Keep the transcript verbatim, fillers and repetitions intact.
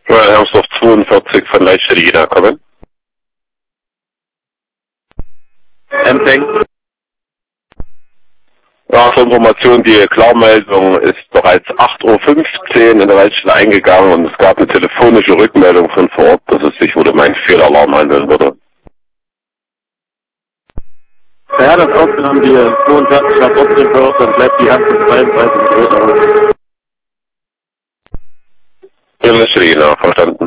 Royal Hermsdorf zweiundvierzig von Leitstelle Jena kommen. Empfang. Ja, zur Information, die Klarmeldung ist bereits acht Uhr fünfzehn in der Leitstelle eingegangen und es gab eine telefonische Rückmeldung von vor Ort, dass es sich wohl um einen Fehlalarm handeln würde. Ja, das aufgenommen, die zweiundvierzig war trotzdem vor, dann bleibt die achthundertzweiunddreißig Uhr aus. Ja, Leitstelle Jena, verstanden.